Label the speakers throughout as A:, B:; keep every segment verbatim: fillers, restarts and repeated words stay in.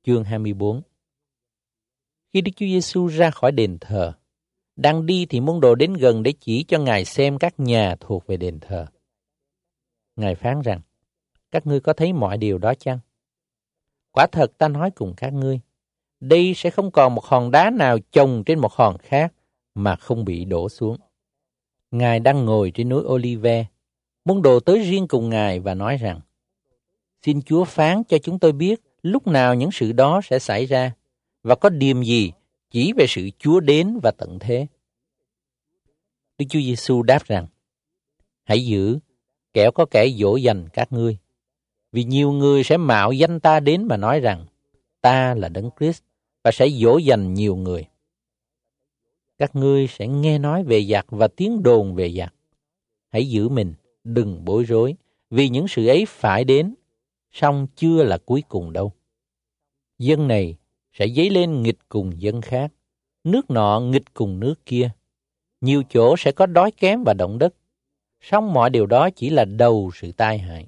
A: chương hai mươi bốn. Khi Đức Chúa Giêsu ra khỏi đền thờ, đang đi thì môn đồ đến gần để chỉ cho Ngài xem các nhà thuộc về đền thờ. Ngài phán rằng, các ngươi có thấy mọi điều đó chăng? Quả thật ta nói cùng các ngươi, đây sẽ không còn một hòn đá nào chồng trên một hòn khác mà không bị đổ xuống. Ngài đang ngồi trên núi Ô-li-ve. Môn đồ tới riêng cùng Ngài và nói rằng, xin Chúa phán cho chúng tôi biết lúc nào những sự đó sẽ xảy ra và có điềm gì chỉ về sự Chúa đến và tận thế. Đức Chúa Giêsu đáp rằng, hãy giữ, kẻo có kẻ dỗ dành các ngươi. Vì nhiều người sẽ mạo danh ta đến mà nói rằng, ta là Đấng Christ và sẽ dỗ dành nhiều người. Các ngươi sẽ nghe nói về giặc và tiếng đồn về giặc. Hãy giữ mình, đừng bối rối, vì những sự ấy phải đến, song chưa là cuối cùng đâu. Dân này sẽ dấy lên nghịch cùng dân khác, nước nọ nghịch cùng nước kia. Nhiều chỗ sẽ có đói kém và động đất, song mọi điều đó chỉ là đầu sự tai hại.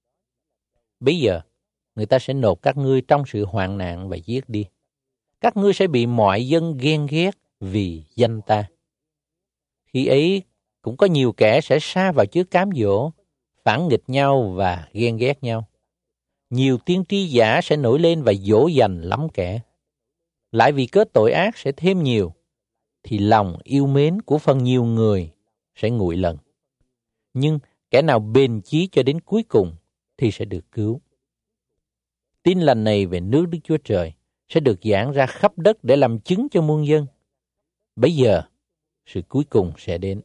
A: Bây giờ, người ta sẽ nộp các ngươi trong sự hoạn nạn và giết đi. Các ngươi sẽ bị mọi dân ghen ghét vì danh ta. Khi ấy, cũng có nhiều kẻ sẽ sa vào trước cám dỗ, phản nghịch nhau và ghen ghét nhau. Nhiều tiên tri giả sẽ nổi lên và dỗ dành lắm kẻ. Lại vì cớ tội ác sẽ thêm nhiều, thì lòng yêu mến của phần nhiều người sẽ nguội lần. Nhưng kẻ nào bền chí cho đến cuối cùng thì sẽ được cứu. Tin lành này về nước Đức Chúa Trời sẽ được giảng ra khắp đất để làm chứng cho muôn dân. Bấy giờ, sự cuối cùng sẽ đến.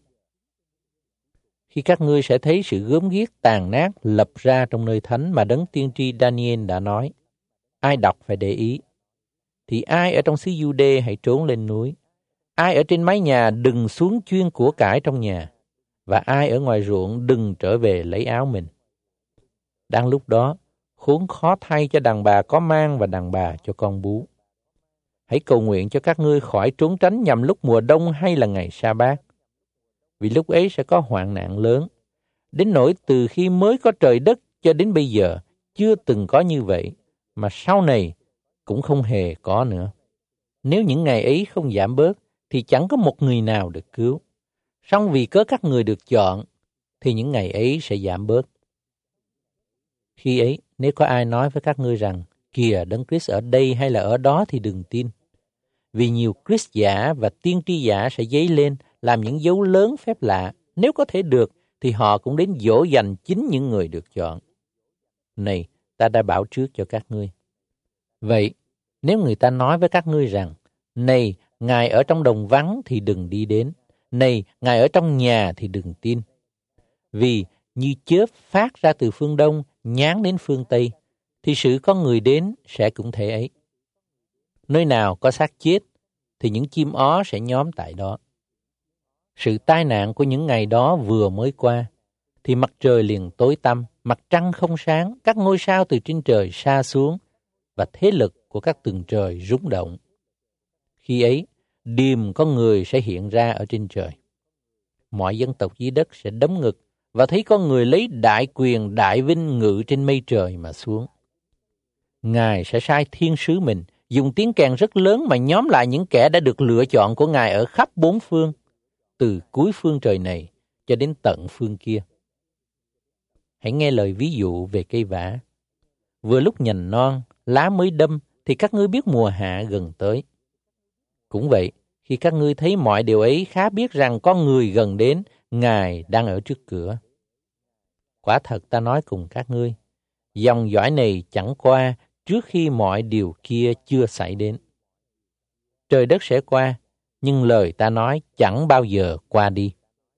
A: Khi các ngươi sẽ thấy sự gớm ghiếc tàn nát lập ra trong nơi thánh mà đấng tiên tri Daniel đã nói, ai đọc phải để ý. Thì ai ở trong xứ Giu-đê hãy trốn lên núi, ai ở trên mái nhà đừng xuống chuyên của cải trong nhà, và ai ở ngoài ruộng đừng trở về lấy áo mình. Đang lúc đó, khốn khó thay cho đàn bà có mang và đàn bà cho con bú. Hãy cầu nguyện cho các ngươi khỏi trốn tránh nhằm lúc mùa đông hay là ngày sa bát. Vì lúc ấy sẽ có hoạn nạn lớn, đến nỗi từ khi mới có trời đất cho đến bây giờ chưa từng có như vậy, mà sau này cũng không hề có nữa. Nếu những ngày ấy không giảm bớt, thì chẳng có một người nào được cứu. Song vì cớ các người được chọn, thì những ngày ấy sẽ giảm bớt. Khi ấy, nếu có ai nói với các ngươi rằng, kìa Đấng Christ ở đây hay là ở đó thì đừng tin. Vì nhiều Christ giả và tiên tri giả sẽ dấy lên, làm những dấu lớn phép lạ. Nếu có thể được, thì họ cũng đến dỗ dành chính những người được chọn. Này, ta đã bảo trước cho các ngươi. Vậy, nếu người ta nói với các ngươi rằng, này, Ngài ở trong đồng vắng thì đừng đi đến. Này, Ngài ở trong nhà thì đừng tin. Vì như chớp phát ra từ phương đông, nhán đến phương tây, thì sự có người đến sẽ cũng thế ấy. Nơi nào có xác chết, thì những chim ó sẽ nhóm tại đó. Sự tai nạn của những ngày đó vừa mới qua, thì mặt trời liền tối tăm, mặt trăng không sáng, các ngôi sao từ trên trời sa xuống, và thế lực của các tầng trời rung động. Khi ấy, điềm con người sẽ hiện ra ở trên trời. Mọi dân tộc dưới đất sẽ đấm ngực, và thấy con người lấy đại quyền đại vinh ngự trên mây trời mà xuống. Ngài sẽ sai thiên sứ mình, dùng tiếng kèn rất lớn mà nhóm lại những kẻ đã được lựa chọn của Ngài ở khắp bốn phương, từ cuối phương trời này cho đến tận phương kia. Hãy nghe lời ví dụ về cây vả. Vừa lúc nhành non, lá mới đâm, thì các ngươi biết mùa hạ gần tới. Cũng vậy, khi các ngươi thấy mọi điều ấy, khá biết rằng con người gần đến, Ngài đang ở trước cửa. Quả thật ta nói cùng các ngươi, dòng dõi này chẳng qua trước khi mọi điều kia chưa xảy đến. Trời đất sẽ qua, nhưng lời ta nói chẳng bao giờ qua đi.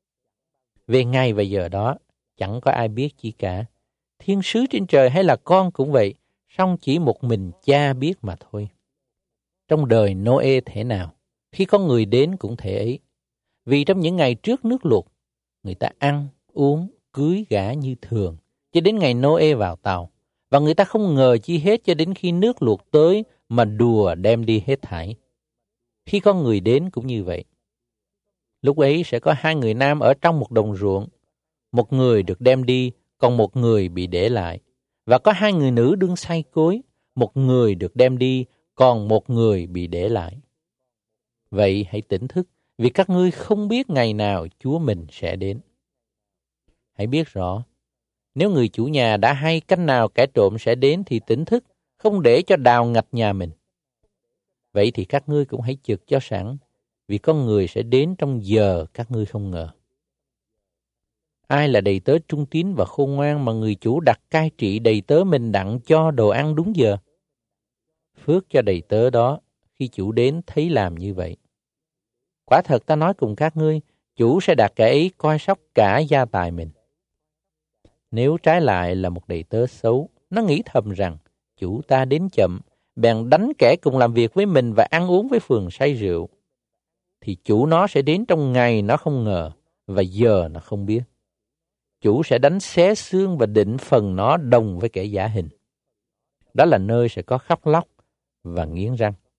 A: Về ngày và giờ đó, chẳng có ai biết chi cả. Thiên sứ trên trời hay là con cũng vậy, song chỉ một mình Cha biết mà thôi. Trong đời Nô-ê thể nào, khi có người đến cũng thể ấy. Vì trong những ngày trước nước lụt, người ta ăn, uống, cưới gả như thường, cho đến ngày Nô-ê vào tàu. Và người ta không ngờ chi hết cho đến khi nước lụt tới mà đùa đem đi hết thảy. Khi có người đến cũng như vậy. Lúc ấy sẽ có hai người nam ở trong một đồng ruộng. Một người được đem đi, còn một người bị để lại. Và có hai người nữ đương say cối. một người được đem đi, còn một người bị để lại. Vậy hãy tỉnh thức, vì các ngươi không biết ngày nào Chúa mình sẽ đến. Hãy biết rõ, nếu người chủ nhà đã hay canh nào kẻ trộm sẽ đến thì tỉnh thức, không để cho đào ngạch nhà mình. Vậy thì các ngươi cũng hãy chực cho sẵn, vì con người sẽ đến trong giờ các ngươi không ngờ. Ai là đầy tớ trung tín và khôn ngoan mà người chủ đặt cai trị đầy tớ mình đặng cho đồ ăn đúng giờ? Phước cho đầy tớ đó khi chủ đến thấy làm như vậy. Quả thật ta nói cùng các ngươi, chủ sẽ đặt kẻ ấy coi sóc cả gia tài mình. Nếu trái lại là một đầy tớ xấu, nó nghĩ thầm rằng chủ ta đến chậm, bèn đánh kẻ cùng làm việc với mình và ăn uống với phường say rượu, thì chủ nó sẽ đến trong ngày nó không ngờ và giờ nó không biết. Chủ sẽ đánh xé xương và định phần nó đồng với kẻ giả hình. Đó là nơi sẽ có khóc lóc và nghiến răng.